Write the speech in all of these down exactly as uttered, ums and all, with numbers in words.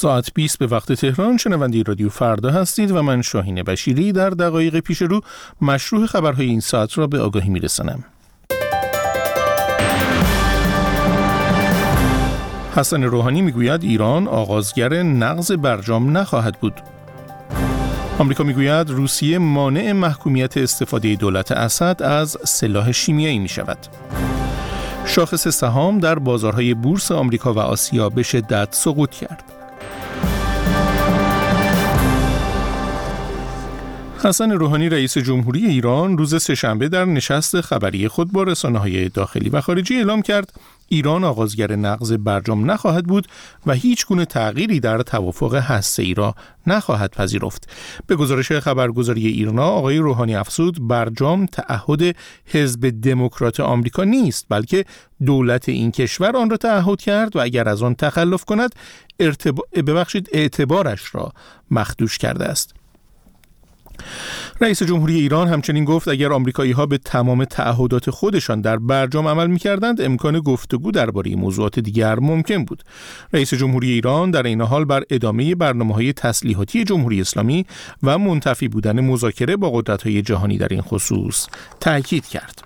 ساعت بیست به وقت تهران شنونده رادیو فردا هستید و من شاهین بشیری در دقایق پیش رو مشروع خبرهای این ساعت را به آگاهی میرسانم. حسن روحانی میگوید ایران آغازگر نقض برجام نخواهد بود. آمریکا میگوید روسیه مانع محکومیت استفاده دولت اسد از سلاح شیمیایی میشود. شاخص سهام در بازارهای بورس آمریکا و آسیا به شدت سقوط کرد. حسن روحانی رئیس جمهوری ایران روز سه‌شنبه در نشست خبری خود با رسانه‌های داخلی و خارجی اعلام کرد ایران آغازگر نقض برجام نخواهد بود و هیچ گونه تغییری در توافق هسته‌ای را نخواهد پذیرفت. به گزارش خبرگزاری ایرنا آقای روحانی افزود برجام تعهد حزب دموکرات آمریکا نیست، بلکه دولت این کشور آن را تعهد کرد و اگر از آن تخلف کند ارتبا... ببخشید اعتبارش را مخدوش کرده است. رئیس جمهوری ایران همچنین گفت اگر آمریکایی‌ها به تمام تعهدات خودشان در برجام عمل می‌کردند امکان گفتگو درباره موضوعات دیگر ممکن بود. رئیس جمهوری ایران در این حال بر ادامه برنامه‌های تسلیحاتی جمهوری اسلامی و منتفی بودن مذاکره با قدرت‌های جهانی در این خصوص تاکید کرد.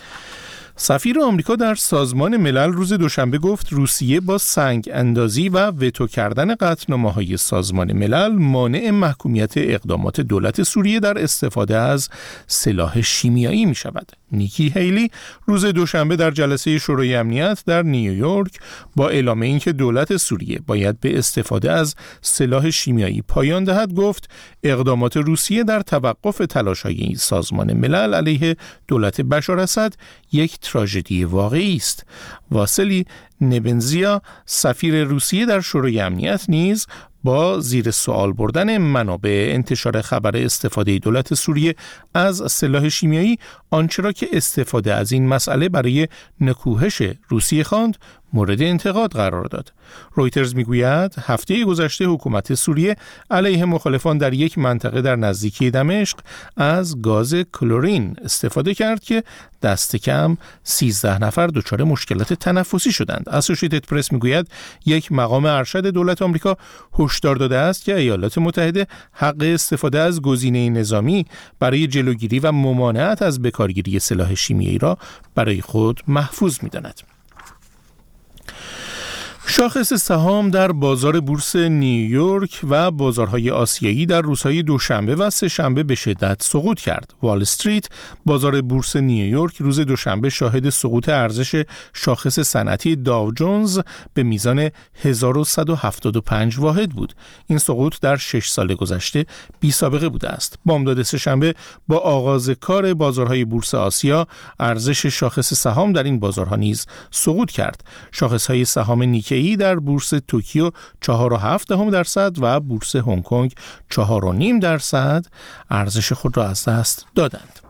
سفیر آمریکا در سازمان ملل روز دوشنبه گفت روسیه با سنگ اندازی و وتو کردن قطعنامه‌های سازمان ملل مانع محکومیت اقدامات دولت سوریه در استفاده از سلاح شیمیایی می شود. نیکی هیلی روز دوشنبه در جلسه شورای امنیت در نیویورک با اعلام اینکه دولت سوریه باید به استفاده از سلاح شیمیایی پایان دهد گفت اقدامات روسیه در توقف تلاش‌های سازمان ملل علیه دولت بشار اسد یک تراژدی واقعی است. واسیلی نبنزیا سفیر روسیه در شورای امنیت نیز با زیر سوال بردن منابع انتشار خبر استفاده دولت سوریه از سلاح شیمیایی آنچه را که استفاده از این مسئله برای نکوهش روسیه خواند مورد انتقاد قرار داد. رویترز میگوید هفته گذشته حکومت سوریه علیه مخالفان در یک منطقه در نزدیکی دمشق از گاز کلورین استفاده کرد که دست کم سیزده نفر دچار مشکلات تنفسی شدند. اسوسییتد پرس میگوید یک مقام ارشد دولت آمریکا هشدار داده است که ایالات متحده حق استفاده از گزینه نظامی برای جلوگیری و ممانعت از بکارگیری سلاح شیمیایی را برای خود محفوظ می‌داند. شاخص سهام در بازار بورس نیویورک و بازارهای آسیایی در روزهای دوشنبه و سه‌شنبه به شدت سقوط کرد. وال استریت بازار بورس نیویورک روز دوشنبه شاهد سقوط ارزش شاخص صنعتی داو جونز به میزان هزار و صد و هفتاد و پنج واحد بود. این سقوط در شش سال گذشته بی سابقه بوده است. بامداد سه‌شنبه با آغاز کار بازارهای بورس آسیا ارزش شاخص سهام در این بازارها نیز سقوط کرد. شاخصهای سهام نیکی در بورس توکیو چهار و هفت دهم درصد و بورس هنگ کنگ چهار و نیم درصد ارزش خود را از دست دادند.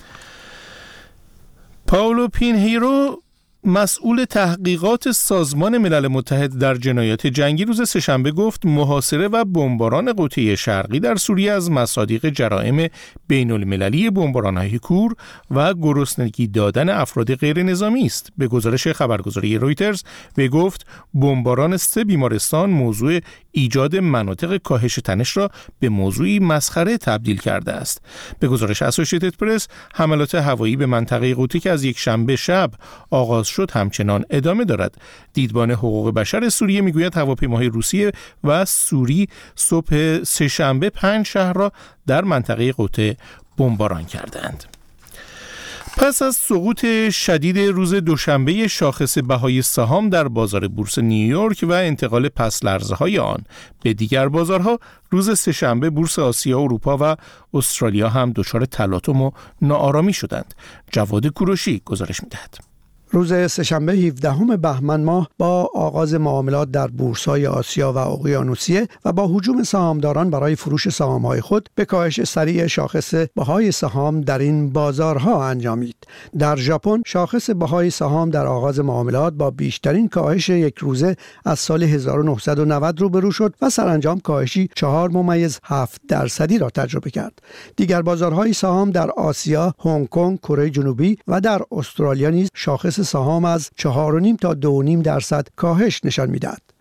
پائولو پینهیرو مسئول تحقیقات سازمان ملل متحد در جنایات جنگی روز سه‌شنبه گفت محاصره و بمباران قطعه شرقی در سوریه از مصادیق جرائم بین المللی بمباران‌های کور و گرسنگی دادن افراد غیر نظامی است. به گزارش خبرگزاری رویترز وی گفت بمباران سه بیمارستان موضوع ایجاد مناطق کاهش تنش را به موضوعی مسخره تبدیل کرده است. به گزارش اسوسییتد پرس حملات هوایی به منطقه قوطی که از یک شنبه شب آغاز شد همچنان ادامه دارد. دیدبان حقوق بشر سوریه میگوید هواپیماهای روسیه و سوری صبح سه‌شنبه پنج شهر را در منطقه قوطه بمباران کردند. پس از سقوط شدید روز دوشنبه شاخص بهای سهام در بازار بورس نیویورک و انتقال پس لرزه‌های آن به دیگر بازارها، روز سه‌شنبه بورس آسیا، اروپا و استرالیا هم دچار تلاطم و ناآرامی شدند. جواد کوروشی گزارش می‌دهد. روز سه‌شنبه هفدهم بهمن ماه با آغاز معاملات در بورس‌های آسیا و اقیانوسیه و با هجوم سهامداران برای فروش سهام‌های خود به کاهش سریع شاخص بهای سهام در این بازارها انجامید. در ژاپن شاخص بهای سهام در آغاز معاملات با بیشترین کاهش یک روزه از سال هزار و نهصد و نود روبرو شد و سرانجام کاهشی چهار ممیز هفت درصدی را تجربه کرد. دیگر بازارهای سهام در آسیا، هنگ کنگ، کره جنوبی و در استرالیا نیز شاخص سهام از چهار و نیم تا دو و نیم درصد کاهش نشان می‌دهد.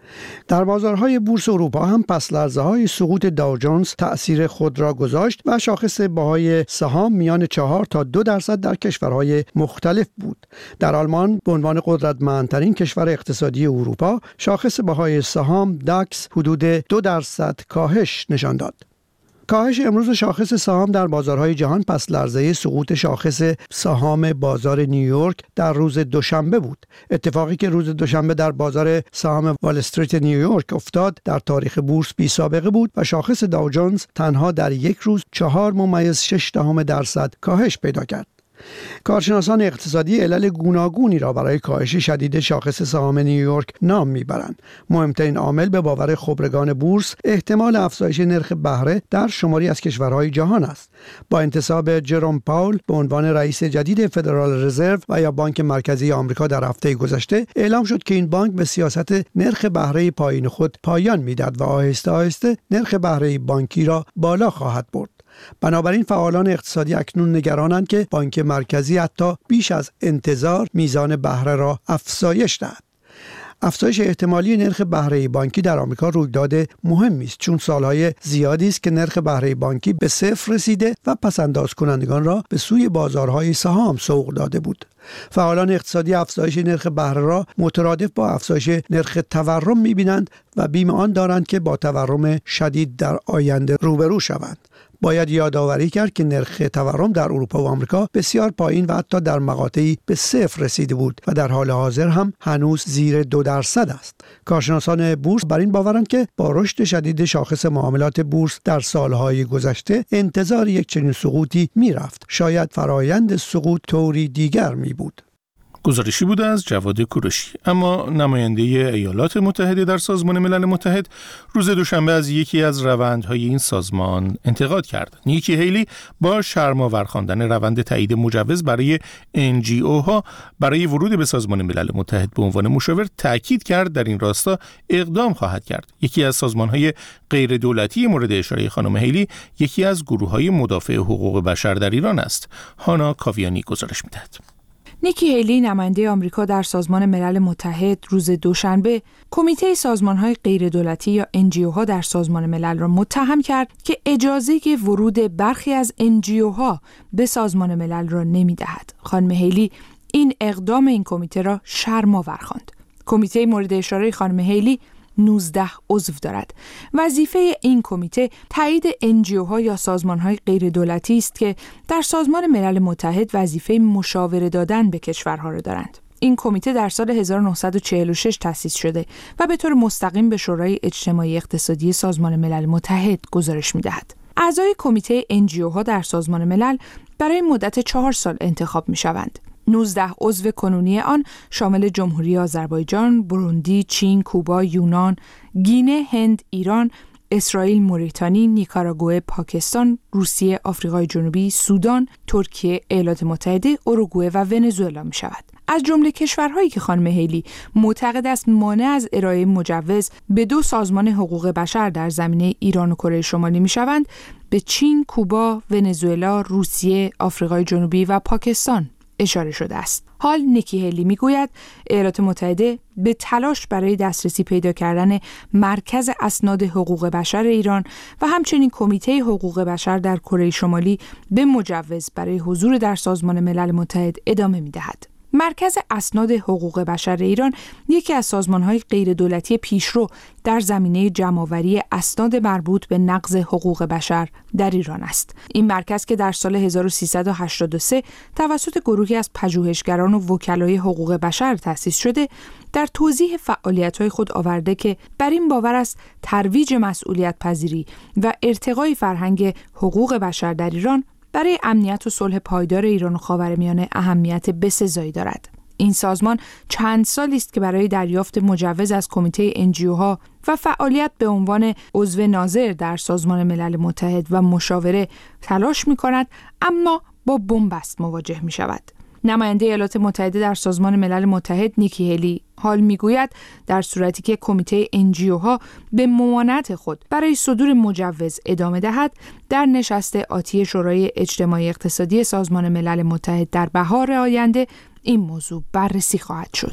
در بازارهای بورس اروپا هم پس‌لرزه‌های سقوط داو جونز تأثیر خود را گذاشت و شاخص بهای سهام میان چهار تا دو درصد در کشورهای مختلف بود. در آلمان به عنوان قدرتمندترین کشور اقتصادی اروپا، شاخص بهای سهام داکس حدود دو درصد کاهش نشان داد. کاهش امروز شاخص سهام در بازارهای جهان پس لرزه سقوط شاخص سهام بازار نیویورک در روز دوشنبه بود. اتفاقی که روز دوشنبه در بازار سهام وال استریت نیویورک افتاد در تاریخ بورس بی سابقه بود و شاخص داو جونز تنها در یک روز چهار ممیز شش دهم درصد کاهش پیدا کرد. کارشناسان اقتصادی علل گوناگونی را برای کاهش شدید شاخص سهام نیویورک نام میبرند. مهمترین عامل به باور خبرگان بورس احتمال افزایش نرخ بهره در شماری از کشورهای جهان است. با انتصاب جروم پاول به عنوان رئیس جدید فدرال رزرو و یا بانک مرکزی آمریکا در هفته گذشته، اعلام شد که این بانک به سیاست نرخ بهره پایین خود پایان میدهد و آهسته آهسته نرخ بهره بانکی را بالا خواهد برد. بنابراین فعالان اقتصادی اکنون نگرانند که بانک مرکزی حتی بیش از انتظار میزان بهره را افزایش دهد. افزایش احتمالی نرخ بهره بانکی در آمریکا رویداد مهمی است، چون سالهای زیادی است که نرخ بهره بانکی به صفر رسیده و پس‌انداز کنندگان را به سوی بازارهای سهام سوق داده بود. فعالان اقتصادی افزایش نرخ بهره را مترادف با افزایش نرخ تورم می‌بینند و بیم آن دارند که با تورم شدید در آینده روبرو شوند. باید یادآوری کرد که نرخ تورم در اروپا و آمریکا بسیار پایین و حتی در مقاطعی به صفر رسیده بود و در حال حاضر هم هنوز زیر دو درصد است. کارشناسان بورس بر این باورند که با رشد شدید شاخص معاملات بورس در سالهای گذشته انتظار یک چنین سقوطی میرفت. شاید فرایند سقوط طوری دیگر می بود. گزارشی بوده از جواد کوروشی. اما نماینده ایالات متحده در سازمان ملل متحد روز دوشنبه از یکی از روندهای این سازمان انتقاد کرد. نیکی هیلی با شرم‌آور خواندن روند تایید مجوز برای ان جی او ها برای ورود به سازمان ملل متحد به عنوان مشاور تاکید کرد در این راستا اقدام خواهد کرد. یکی از سازمان‌های غیر دولتی مورد اشاره خانم هیلی یکی از گروه‌های مدافع حقوق بشر در ایران است. هانا کاویانی گزارش می‌دهد. نیکی هیلی نماینده آمریکا در سازمان ملل متحد روز دوشنبه کمیته سازمان‌های غیردولتی یا ان جی او ها در سازمان ملل را متهم کرد که اجازه ورود برخی از ان جی او ها به سازمان ملل را نمی‌دهد. خانم هیلی این اقدام این کمیته را شرم‌آور خواند. کمیته مورد اشاره خانم هیلی نوزده عضو دارد. وظیفه این کمیته تایید ان جی او ها یا سازمان‌های غیردولتی است که در سازمان ملل متحد وظیفه مشاوره دادن به کشورها را دارند. این کمیته در سال هزار و نهصد و چهل و شش تأسیس شده و به طور مستقیم به شورای اجتماعی اقتصادی سازمان ملل متحد گزارش می‌دهد. اعضای کمیته ان جی او ها در سازمان ملل برای مدت چهار سال انتخاب می‌شوند. نوزده عضو کنونی آن شامل جمهوری آذربایجان، بروندی، چین، کوبا، یونان، گینه، هند، ایران، اسرائیل، موریتانی، نیکاراگوئه، پاکستان، روسیه، آفریقای جنوبی، سودان، ترکیه، ایالات متحده، اوروگوئه و ونزوئلا می شود. از جمله کشورهایی که خانم هیلی معتقد است مانع از ارائه مجوز به دو سازمان حقوق بشر در زمینه ایران و کره شمالی می شوند، به چین، کوبا، ونزوئلا، روسیه، آفریقای جنوبی و پاکستان اشاره شده است. حال نیکی هیلی میگوید ایالات متحده به تلاش برای دسترسی پیدا کردن مرکز اسناد حقوق بشر ایران و همچنین کمیته حقوق بشر در کره شمالی به مجوز برای حضور در سازمان ملل متحد ادامه میدهد. مرکز اسناد حقوق بشر ایران یکی از سازمان‌های غیردولتی پیشرو در زمینه جمع‌آوری اسناد مربوط به نقض حقوق بشر در ایران است. این مرکز که در سال هزار و سیصد و هشتاد و سه توسط گروهی از پژوهشگران و وکلای حقوق بشر تأسیس شده، در توضیح فعالیت‌های خود آورده که بر این باور است ترویج مسئولیت پذیری و ارتقای فرهنگ حقوق بشر در ایران برای امنیت و صلح پایدار ایران و خاورمیانه اهمیت بسزایی دارد. این سازمان چند سالی است که برای دریافت مجوز از کمیته ان جی او ها و فعالیت به عنوان عضو ناظر در سازمان ملل متحد و مشاوره تلاش می‌کند، اما با بنبست مواجه می‌شود. نماینده ایالات متحده در سازمان ملل متحد نیکی هیلی حال میگوید در صورتی که کمیته ان جی او ها به ممانعت خود برای صدور مجوز ادامه دهد، در نشست آتی شورای اجتماعی اقتصادی سازمان ملل متحد در بهار آینده این موضوع بررسی خواهد شد.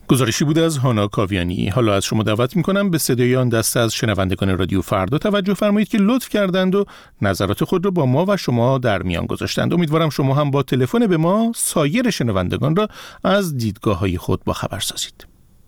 گزارشی بود از هانا کاویانی. حالا از شما دعوت میکنم به صدای آن دسته از شنوندگان رادیو فردا توجه فرمایید که لطف کردند و نظرات خود را با ما و شما در میان گذاشتند. امیدوارم شما هم با تلفن به ما سایر شنوندگان را از دیدگاه‌های خود با خبر سازید.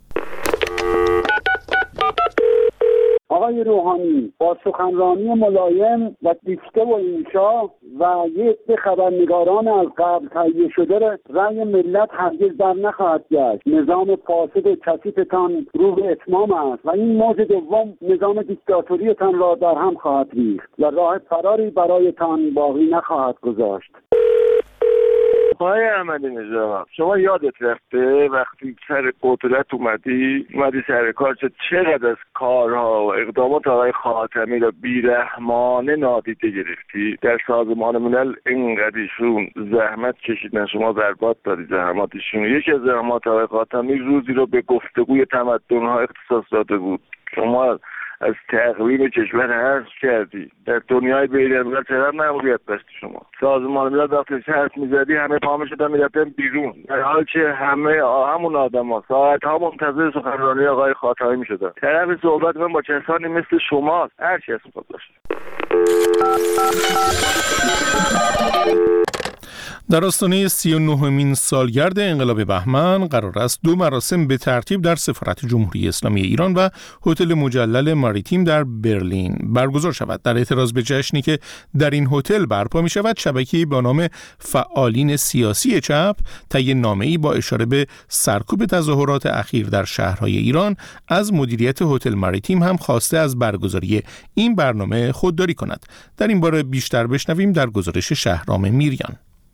آقای روحانی با سخنرانی ملایم و دیکته و انشا و یک به خبرنگاران از قبل تهیه شده رأی ملت هرگز در نخواهد گشت. نظام فاسد کثیفتان رو به اتمام است و این موج دوم نظام دیکتاتوریتان را در هم خواهد ریخت و راه فراری برایتان باقی نخواهد گذاشت. آقای احمدی نژاد، شما یادت رفته وقتی سر قدرت اومدی اومدی سر کار چقدر از کارها و اقدامات آقای خاتمی را بیرحمانه نادیده گرفتی؟ در سازمان ملل اینقدر ایشون زحمت کشیدن، شما برباد دادی زحماتشون. یکی از زحمات آقای خاتمی روزی رو به گفتگوی تمدن‌ها اختصاص داده بود. شما از تقویم کشور حذف کردی. در دنیای بین‌الملل چقدر مأموریت داشتی شما. سازمان ملل وقتی حرف می‌زدی همه پا می‌شدن می‌رفتن بیرون، در حالی که همه همون آدم‌ها ساعت‌ها منتظر سخنرانی آقای خاتمی می‌شدن. طرف صحبت من با کسانی مثل شما هر چی اسم خود باشه. در آستانه سی و نهمین سالگرد انقلاب بهمن قرار است دو مراسم به ترتیب در سفارت جمهوری اسلامی ایران و هتل مجلل ماریتیم در برلین برگزار شود. در اعتراض به جشنی که در این هتل برپا می شود، شبکه‌ای با نام فعالین سیاسی چپ طی نامه‌ای با اشاره به سرکوب تظاهرات اخیر در شهرهای ایران از مدیریت هتل ماریتیم هم خواسته از برگزاری این برنامه خودداری کند. در این باره بیشتر بشنویم در گزارش شهرام میریان.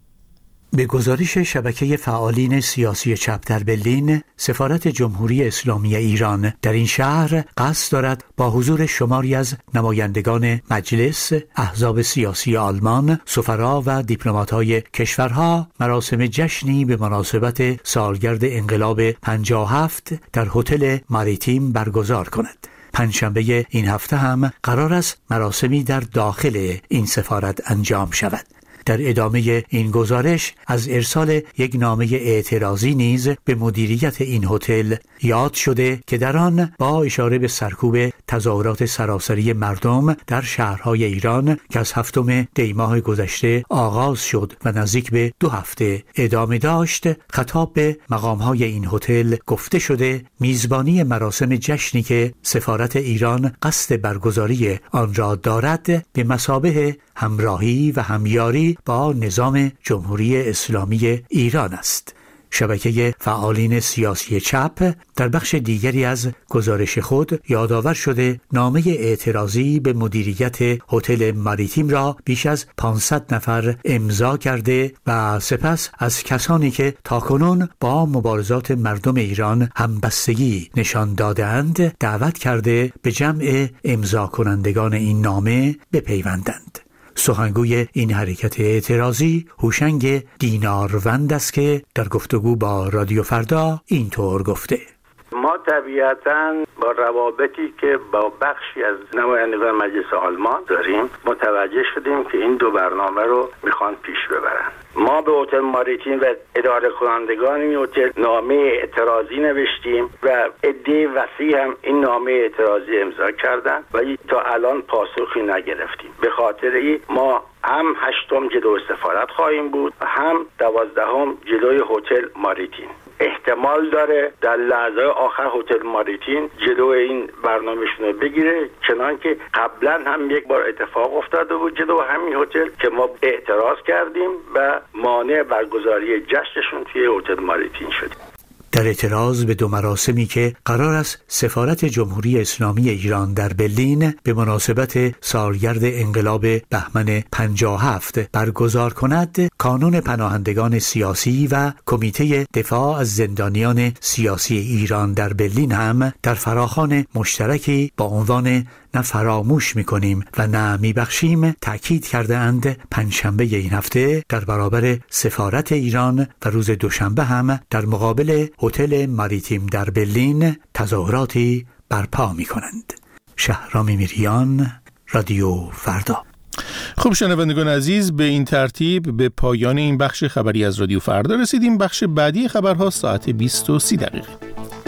به گزارش شبکه فعالین سیاسی چپ در برلین، سفارت جمهوری اسلامی ایران در این شهر قصد دارد با حضور شماری از نمایندگان مجلس، احزاب سیاسی آلمان، سفرا و دیپلمات‌های کشورها مراسم جشنی به مناسبت سالگرد انقلاب پنجاه و هفت در هتل ماریتیم برگزار کند. پنجشنبه این هفته هم قرار است مراسمی در داخل این سفارت انجام شود. در ادامه این گزارش از ارسال یک نامه اعتراضی نیز به مدیریت این هتل یاد شده که در آن با اشاره به سرکوب تظاهرات سراسری مردم در شهرهای ایران که از هفتم دی ماه گذشته آغاز شد و نزدیک به دو هفته ادامه داشت، خطاب به مقامهای این هتل گفته شده میزبانی مراسم جشنی که سفارت ایران قصد برگزاری آن را دارد به مثابه همراهی و همیاری با نظام جمهوری اسلامی ایران است. شبکه فعالین سیاسی چپ در بخش دیگری از گزارش خود یادآور شده نامه اعتراضی به مدیریت هتل ماریتیم را بیش از پانصد نفر امضا کرده و سپس از کسانی که تاکنون با مبارزات مردم ایران همبستگی نشان دادند دعوت کرده به جمع امضا کنندگان این نامه بپیوندند. سخنگوی این حرکت اعتراضی هوشنگ دیناروند است که در گفتگو با رادیو فردا اینطور گفته: ما طبیعتاً با روابطی که با بخشی از نمایندگان مجلس آلمان داریم متوجه شدیم که این دو برنامه رو میخوان پیش ببرن. ما به هتل ماریتیم و اداره کنندگان این هتل نامه اعتراضی نوشتیم و عده وسیع هم این نامه اعتراضی امضا کردن و تا الان پاسخی نگرفتیم. به خاطر این ما هم هشتم جلوی سفارت خواهیم بود و هم دوازدهم جلوی هتل ماریتیم. احتمال داره در لحظه آخر هتل ماریتیم جلوی این برنامه‌شون رو بگیره، چنان که قبلا هم یک بار اتفاق افتاده بود جلوی همین هتل که ما اعتراض کردیم و مانع برگزاری جشنشون توی هتل ماریتیم شدیم. در اعتراض به دو مراسمی که قرار است سفارت جمهوری اسلامی ایران در برلین به مناسبت سالگرد انقلاب بهمن پنجاه و هفت برگزار کند، کانون پناهندگان سیاسی و کمیته دفاع از زندانیان سیاسی ایران در برلین هم در فراخوان مشترکی با عنوان نه فراموش می‌کنیم و نه می‌بخشیم تأکید کرده اند پنجشنبه این هفته در برابر سفارت ایران و روز دوشنبه هم در مقابل هتل ماریتیم در برلین تظاهراتی برپا می‌کنند. شهرام میریان، رادیو فردا. خب شنوندگان عزیز، به این ترتیب به پایان این بخش خبری از رادیو فردا رسیدیم. بخش بعدی خبرها ساعت بیست و سی دقیقه.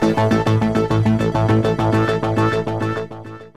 باشید.